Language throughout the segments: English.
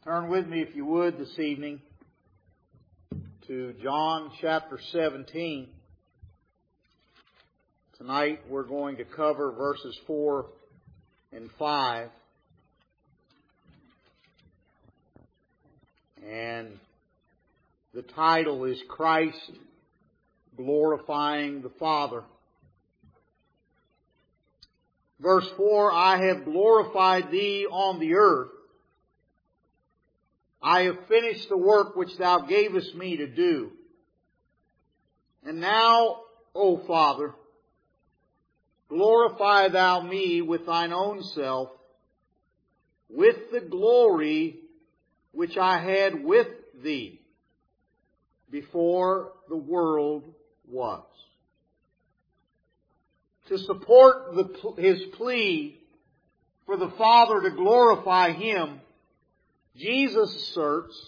Turn with me, if you would, this evening to John chapter 17. Tonight we're going to cover verses 4 and 5. And the title is Christ Glorifying the Father. Verse 4, I have glorified Thee on the earth. I have finished the work which Thou gavest me to do. And now, O Father, glorify Thou me with Thine own self, with the glory which I had with Thee before the world was. To support His plea for the Father to glorify Him, Jesus asserts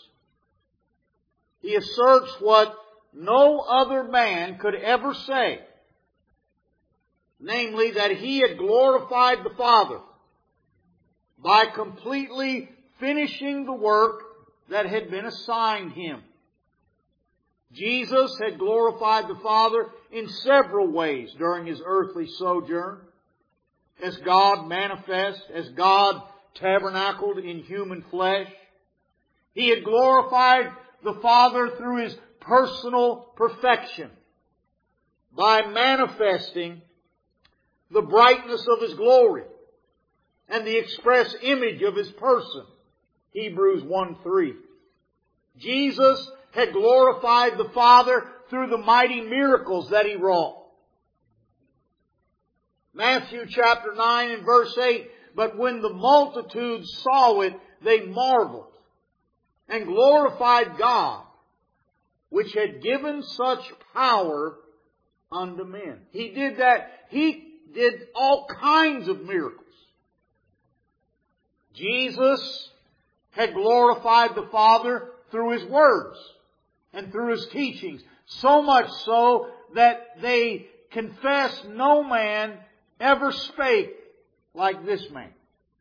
what no other man could ever say. Namely, that He had glorified the Father by completely finishing the work that had been assigned Him. Jesus had glorified the Father in several ways during His earthly sojourn. As God manifest, as God tabernacled in human flesh. He had glorified the Father through His personal perfection by manifesting the brightness of His glory and the express image of His person. Hebrews 1:3. Jesus had glorified the Father through the mighty miracles that He wrought. Matthew chapter 9 and verse 8, but when the multitudes saw it, they marveled and glorified God, which had given such power unto men. He did that. He did all kinds of miracles. Jesus had glorified the Father through His words and through His teachings. So much so that they confess no man ever spake like this man.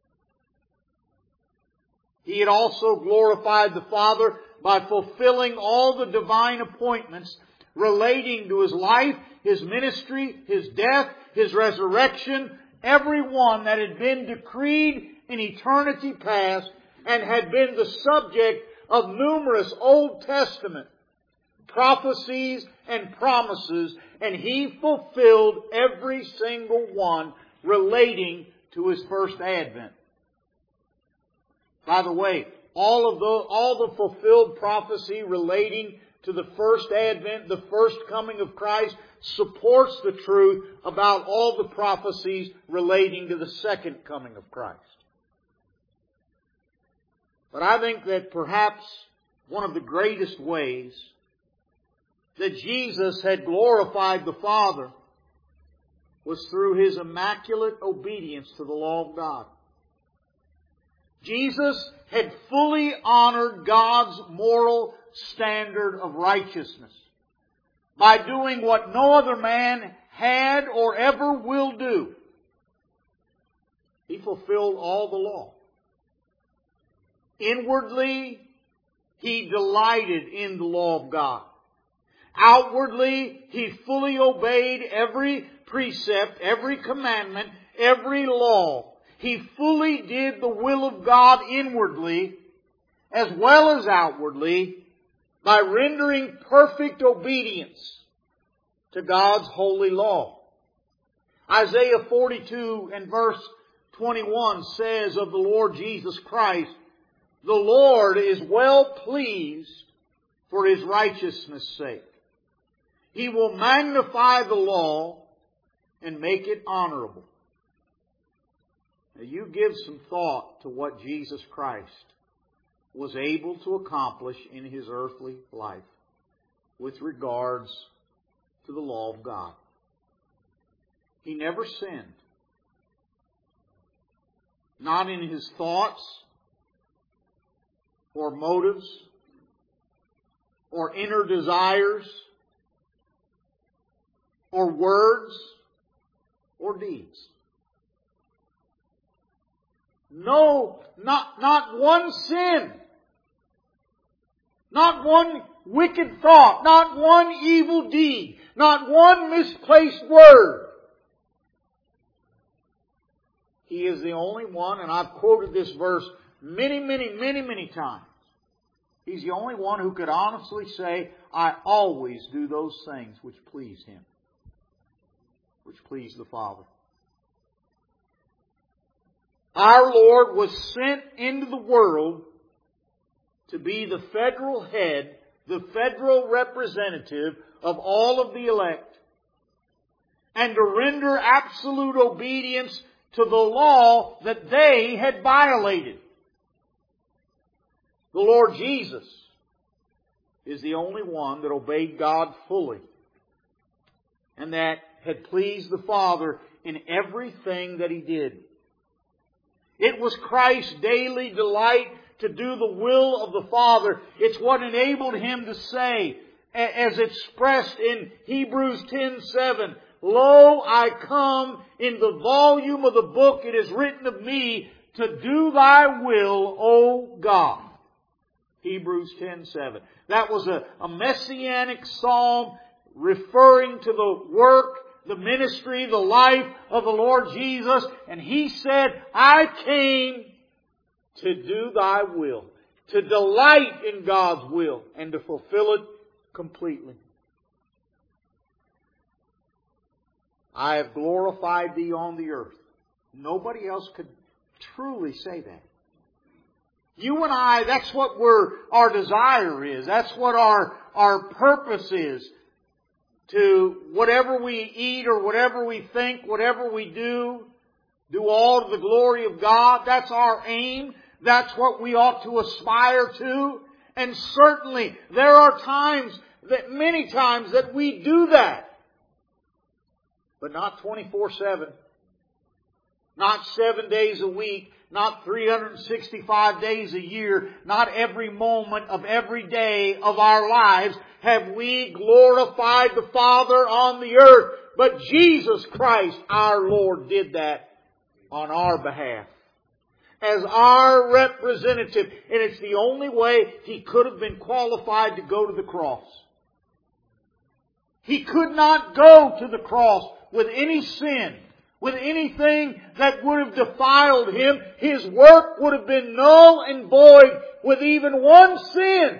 He had also glorified the Father by fulfilling all the divine appointments relating to His life, His ministry, His death, His resurrection, every one that had been decreed in eternity past and had been the subject of numerous Old Testament prophecies and promises, and He fulfilled every single one relating to His first advent. By the way, all the fulfilled prophecy relating to the first advent, the first coming of Christ, supports the truth about all the prophecies relating to the second coming of Christ. But I think that perhaps one of the greatest ways that Jesus had glorified the Father was through His immaculate obedience to the law of God. Jesus had fully honored God's moral standard of righteousness by doing what no other man had or ever will do. He fulfilled all the law. Inwardly, He delighted in the law of God. Outwardly, He fully obeyed every precept, every commandment, every law. He fully did the will of God inwardly as well as outwardly by rendering perfect obedience to God's holy law. Isaiah 42 and verse 21 says of the Lord Jesus Christ, the Lord is well pleased for His righteousness' sake. He will magnify the law and make it honorable. Now you give some thought to what Jesus Christ was able to accomplish in His earthly life with regards to the law of God. He never sinned. Not in His thoughts or motives or inner desires or words or deeds. No, not one sin Not one wicked thought. Not one evil deed. Not one misplaced word. He is the only one, and I've quoted this verse many times. He's the only one who could honestly say, I always do those things which please Him, which please the Father. Our Lord was sent into the world to be the federal head, the federal representative of all of the elect, and to render absolute obedience to the law that they had violated. The Lord Jesus is the only one that obeyed God fully, and that had pleased the Father in everything that He did. It was Christ's daily delight to do the will of the Father. It's what enabled Him to say, as expressed in Hebrews 10:7, Lo, I come, in the volume of the book it is written of me, to do Thy will, O God. Hebrews 10:7. That was a messianic psalm referring to the work, the ministry, the life of the Lord Jesus. And He said, I came to do Thy will, to delight in God's will, and to fulfill it completely. I have glorified Thee on the earth. Nobody else could truly say that. You and I, that's what our desire is. That's what our purpose is. To whatever we eat or whatever we think, whatever we do all to the glory of God. That's our aim. That's what we ought to aspire to. And certainly there are many times that we do that. But not 24/7. Not 7 days a week. Not 365 days a year. Not every moment of every day of our lives have we glorified the Father on the earth. But Jesus Christ, our Lord, did that on our behalf. As our representative. And it's the only way He could have been qualified to go to the cross. He could not go to the cross with any sin, with anything that would have defiled Him. His work would have been null and void with even one sin.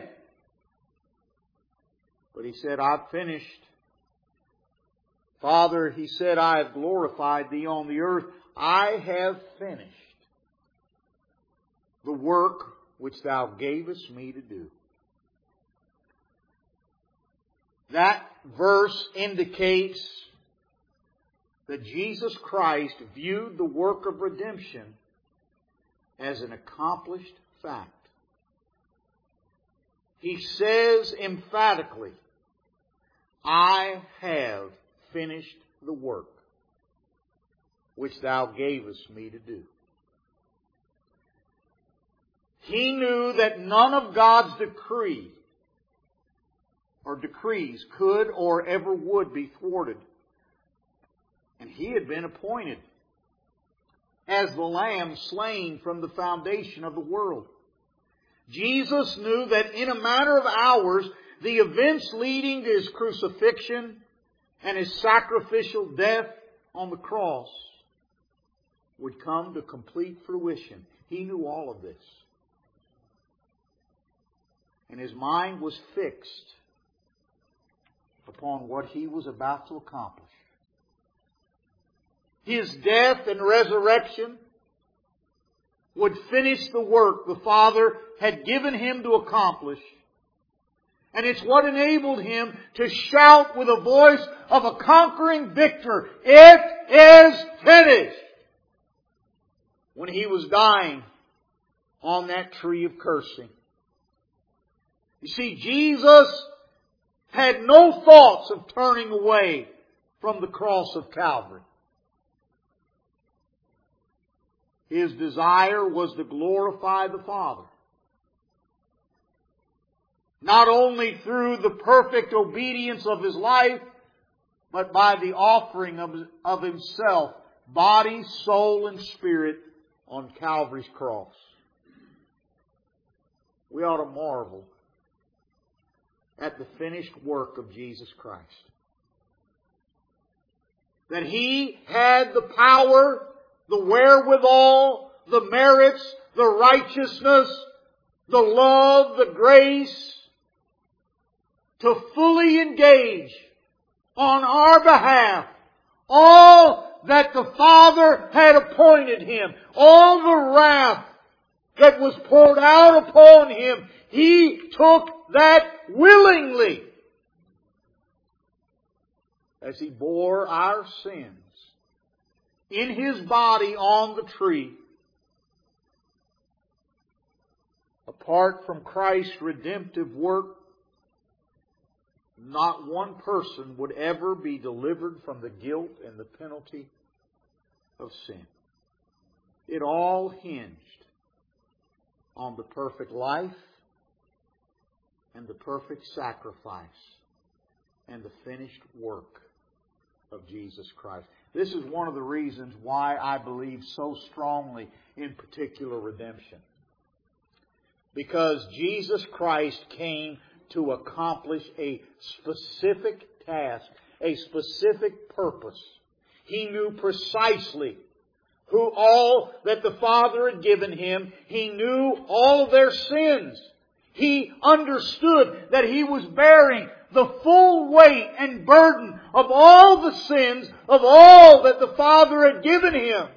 But He said, I've finished. Father, He said, I have glorified Thee on the earth. I have finished the work which Thou gavest me to do. That verse indicates that Jesus Christ viewed the work of redemption as an accomplished fact. He says emphatically, I have finished the work which Thou gavest me to do. He knew that none of God's decrees could or ever would be thwarted. And He had been appointed as the Lamb slain from the foundation of the world. Jesus knew that in a matter of hours, the events leading to His crucifixion and His sacrificial death on the cross would come to complete fruition. He knew all of this. And His mind was fixed upon what He was about to accomplish. His death and resurrection would finish the work the Father had given Him to accomplish. And it's what enabled Him to shout with a voice of a conquering victor, it is finished, when He was dying on that tree of cursing. You see, Jesus had no thoughts of turning away from the cross of Calvary. His desire was to glorify the Father. Not only through the perfect obedience of His life, but by the offering of Himself, body, soul, and spirit on Calvary's cross. We ought to marvel at the finished work of Jesus Christ. That He had the power, the wherewithal, the merits, the righteousness, the love, the grace to fully engage on our behalf all that the Father had appointed Him, all the wrath that was poured out upon Him. He took that willingly as He bore our sins in His body on the tree. Apart from Christ's redemptive work, not one person would ever be delivered from the guilt and the penalty of sin. It all hinged on the perfect life and the perfect sacrifice and the finished work of Jesus Christ. This is one of the reasons why I believe so strongly in particular redemption. Because Jesus Christ came to accomplish a specific task, a specific purpose. He knew precisely who all that the Father had given Him. He knew all of their sins. He understood that He was bearing the full weight and burden of all the sins of all that the Father had given Him.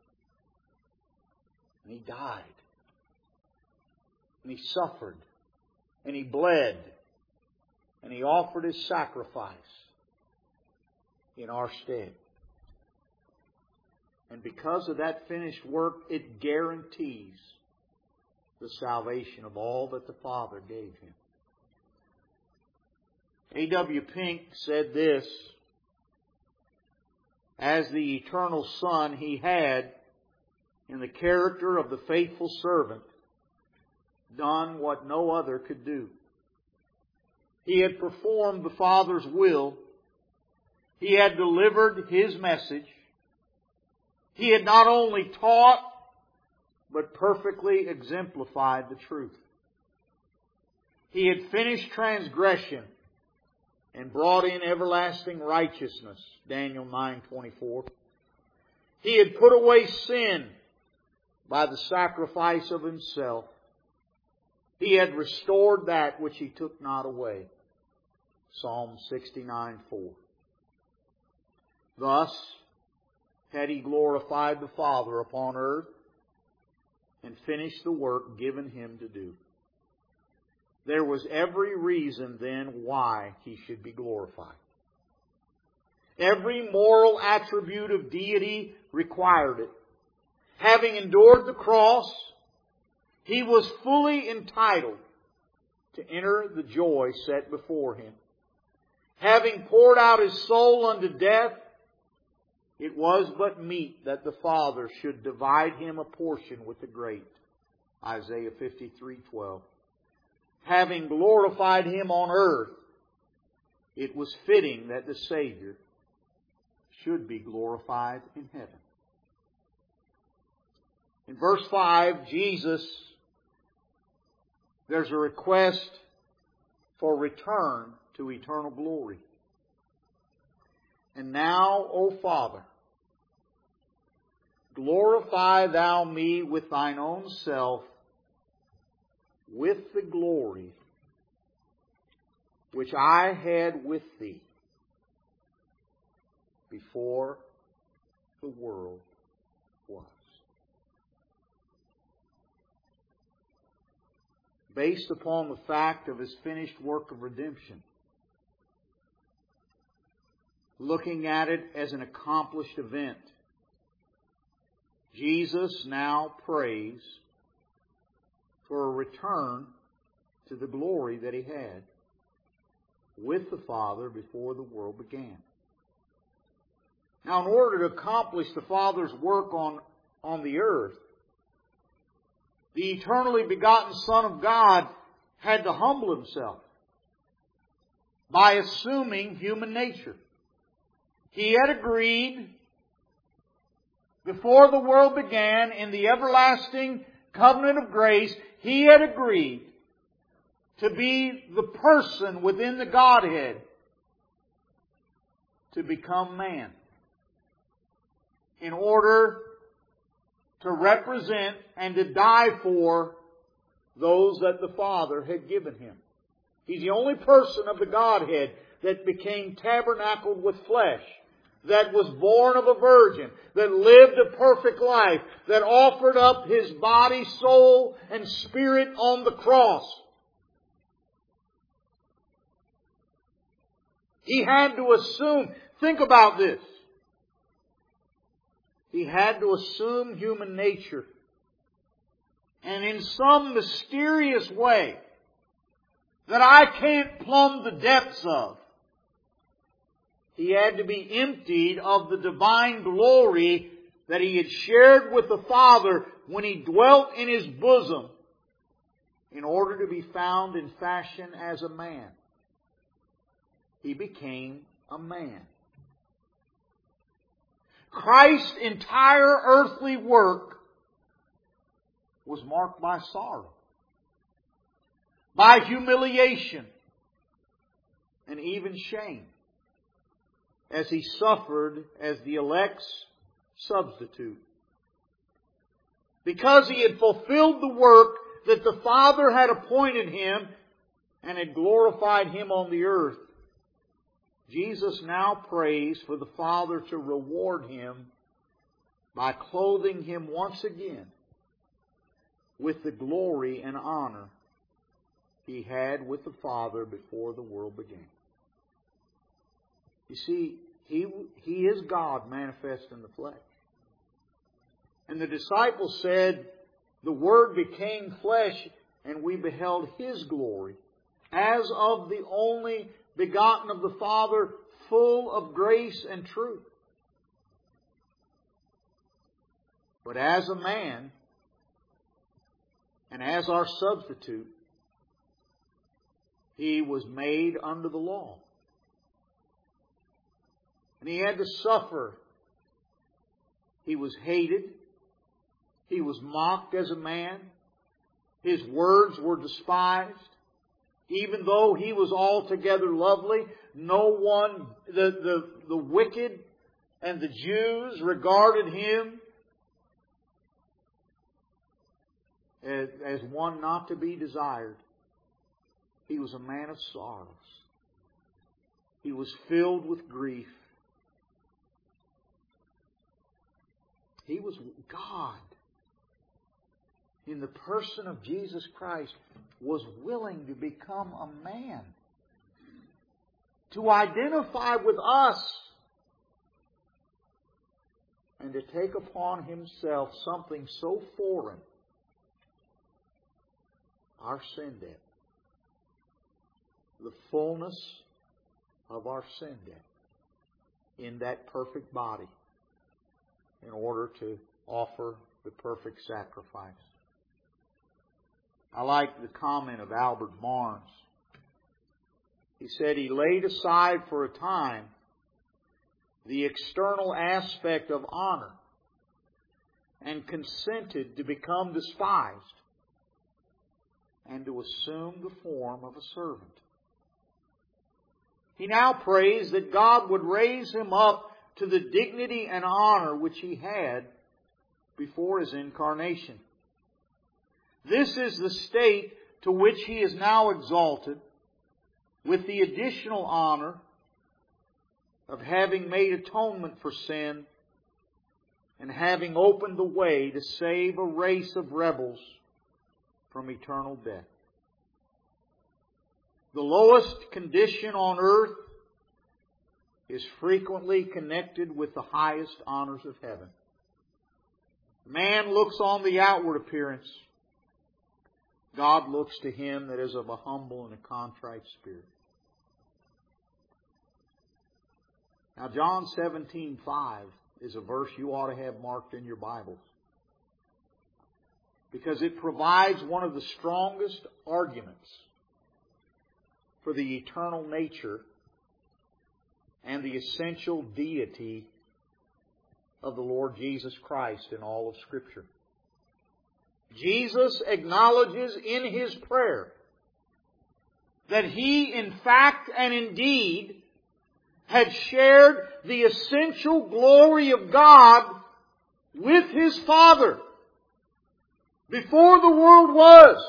And He died. And He suffered. And He bled. And He offered His sacrifice in our stead. And because of that finished work, it guarantees the salvation of all that the Father gave Him. A.W. Pink said this: as the eternal Son, He had, in the character of the faithful servant, done what no other could do. He had performed the Father's will. He had delivered His message. He had not only taught, but perfectly exemplified the truth. He had finished transgression and brought in everlasting righteousness, Daniel 9:24. He had put away sin by the sacrifice of Himself. He had restored that which He took not away, Psalm 69:4. Thus had He glorified the Father upon earth and finished the work given Him to do. There was every reason then why He should be glorified. Every moral attribute of deity required it. Having endured the cross, He was fully entitled to enter the joy set before Him. Having poured out His soul unto death, it was but meet that the Father should divide Him a portion with the great, Isaiah 53:12. Having glorified Him on earth, it was fitting that the Savior should be glorified in heaven. In verse 5, there's a request for return to eternal glory. And now, O Father, glorify Thou me with Thine own self, with the glory which I had with Thee before the world was. Based upon the fact of His finished work of redemption, looking at it as an accomplished event, Jesus now prays for a return to the glory that He had with the Father before the world began. Now, in order to accomplish the Father's work on the earth, the eternally begotten Son of God had to humble Himself by assuming human nature. He had agreed before the world began in the everlasting covenant of grace, He had agreed to be the person within the Godhead to become man in order to represent and to die for those that the Father had given Him. He's the only person of the Godhead that became tabernacled with flesh, that was born of a virgin, that lived a perfect life, that offered up His body, soul, and spirit on the cross. He had to assume, think about this. He had to assume human nature. And in some mysterious way that I can't plumb the depths of, He had to be emptied of the divine glory that He had shared with the Father when He dwelt in His bosom in order to be found in fashion as a man. He became a man. Christ's entire earthly work was marked by sorrow, by humiliation, and even shame, as He suffered as the elect's substitute. Because He had fulfilled the work that the Father had appointed Him and had glorified Him on the earth, Jesus now prays for the Father to reward Him by clothing Him once again with the glory and honor He had with the Father before the world began. You see, He is God manifest in the flesh. And the disciples said, the Word became flesh and we beheld His glory as of the only begotten of the Father, full of grace and truth. But as a man, and as our substitute, He was made under the law. And He had to suffer. He was hated. He was mocked as a man. His words were despised. Even though He was altogether lovely, no one, the wicked and the Jews regarded Him as one not to be desired. He was a man of sorrows. He was filled with grief. He was God, in the person of Jesus Christ, was willing to become a man, to identify with us, and to take upon Himself something so foreign, our sin debt, the fullness of our sin debt in that perfect body in order to offer the perfect sacrifice. I like the comment of Albert Barnes. He said he laid aside for a time the external aspect of honor and consented to become despised and to assume the form of a servant. He now prays that God would raise Him up to the dignity and honor which He had before His incarnation. This is the state to which He is now exalted, with the additional honor of having made atonement for sin and having opened the way to save a race of rebels from eternal death. The lowest condition on earth is frequently connected with the highest honors of heaven. Man looks on the outward appearance. God looks to him that is of a humble and a contrite spirit. Now, John 17:5 is a verse you ought to have marked in your Bibles, because it provides one of the strongest arguments for the eternal nature and the essential deity of the Lord Jesus Christ in all of Scripture. Jesus acknowledges in His prayer that He in fact and indeed had shared the essential glory of God with His Father before the world was.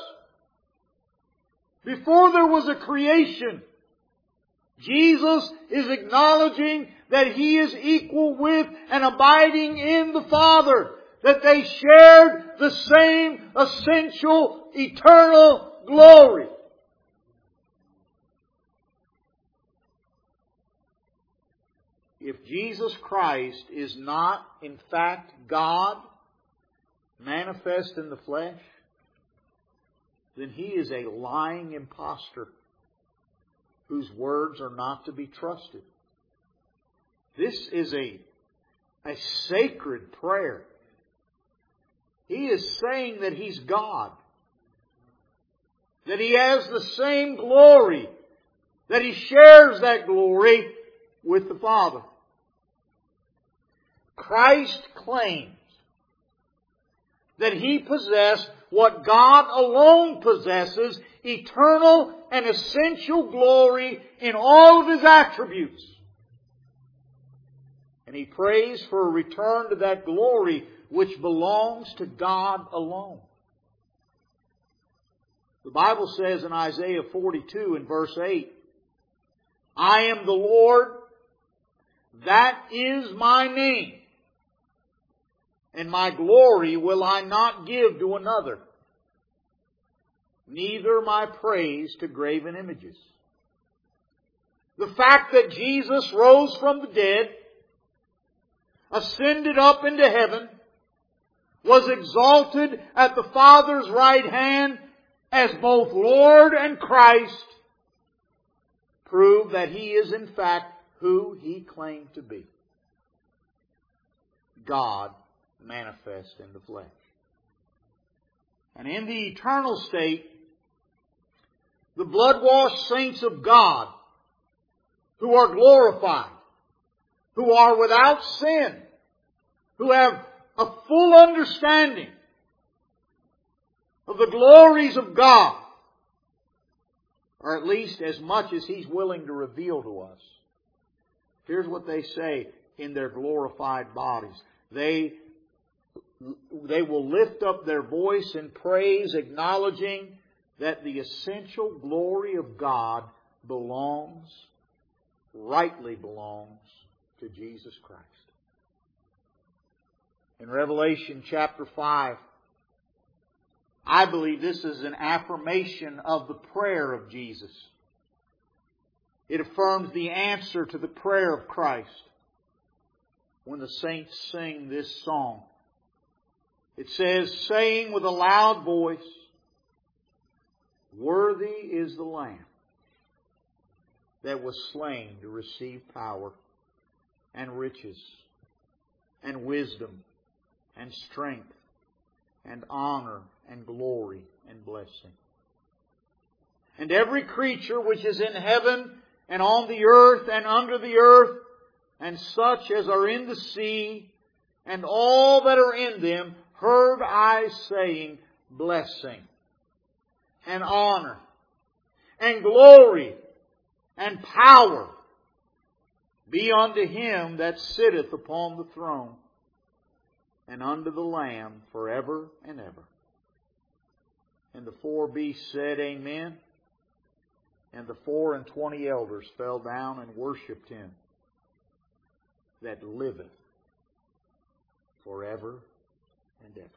Before there was a creation, Jesus is acknowledging that He is equal with and abiding in the Father. That they shared the same essential, eternal glory. If Jesus Christ is not, in fact, God manifest in the flesh, then He is a lying impostor whose words are not to be trusted. This is a sacred prayer. He is saying that He's God. That He has the same glory. That He shares that glory with the Father. Christ claims that He possessed what God alone possesses, eternal and essential glory in all of His attributes. And He prays for a return to that glory which belongs to God alone. The Bible says in Isaiah 42 in verse 8, I am the Lord, that is my name. And my glory will I not give to another, neither my praise to graven images. The fact that Jesus rose from the dead, ascended up into heaven, was exalted at the Father's right hand as both Lord and Christ, prove that He is in fact who He claimed to be. God manifest in the flesh. And in the eternal state, the blood-washed saints of God, who are glorified, who are without sin, who have a full understanding of the glories of God, or at least as much as He's willing to reveal to us. Here's what they say in their glorified bodies. They will lift up their voice in praise, acknowledging that the essential glory of God rightly belongs to Jesus Christ. In Revelation chapter 5, I believe this is an affirmation of the prayer of Jesus. It affirms the answer to the prayer of Christ when the saints sing this song. It says, saying with a loud voice, worthy is the Lamb that was slain to receive power and riches and wisdom and strength and honor and glory and blessing. And every creature which is in heaven and on the earth and under the earth, and such as are in the sea, and all that are in them, heard I saying, blessing and honor and glory and power be unto Him that sitteth upon the throne, and unto the Lamb forever and ever. And the 4 beasts said, Amen. And the 24 elders fell down and worshipped Him that liveth forever and ever.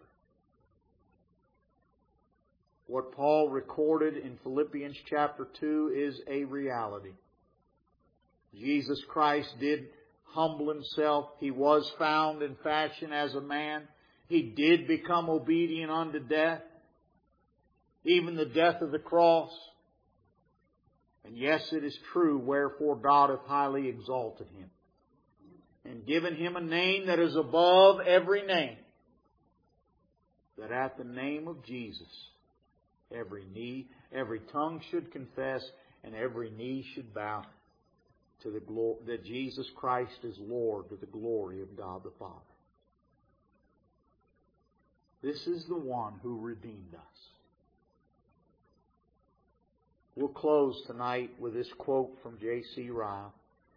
What Paul recorded in Philippians chapter 2 is a reality. Jesus Christ did humble Himself. He was found in fashion as a man. He did become obedient unto death, even the death of the cross. And yes, it is true, wherefore God hath highly exalted Him, and given Him a name that is above every name, that at the name of Jesus every tongue should confess, and every knee should bow to that Jesus Christ is Lord, to the glory of God the Father. This is the one who redeemed us. We'll close tonight with this quote from J.C. Ryle.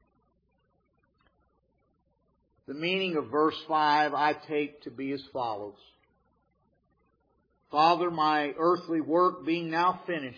The meaning of verse 5 I take to be as follows. Father, my earthly work being now finished,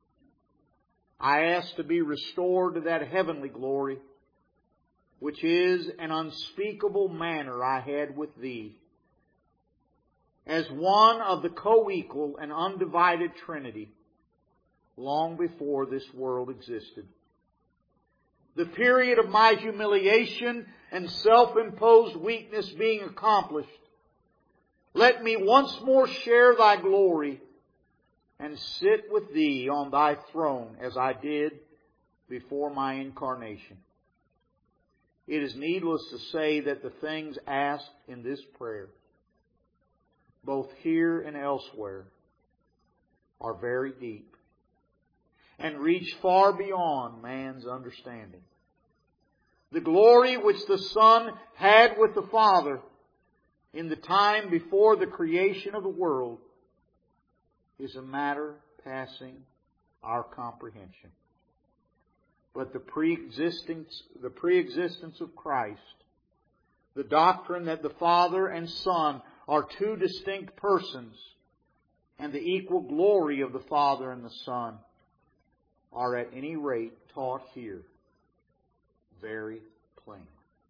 I ask to be restored to that heavenly glory, which is an unspeakable manner I had with Thee, as one of the co-equal and undivided Trinity, long before this world existed. The period of my humiliation and self-imposed weakness being accomplished, let me once more share Thy glory and sit with Thee on Thy throne as I did before my incarnation. It is needless to say that the things asked in this prayer, both here and elsewhere, are very deep and reach far beyond man's understanding. The glory which the Son had with the Father in the time before the creation of the world is a matter passing our comprehension. But the preexistence of Christ, the doctrine that the Father and Son are two distinct persons, and the equal glory of the Father and the Son, are at any rate taught here very plain.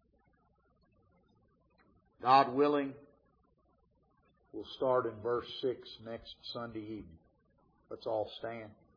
God willing, we'll start in verse 6 next Sunday evening. Let's all stand.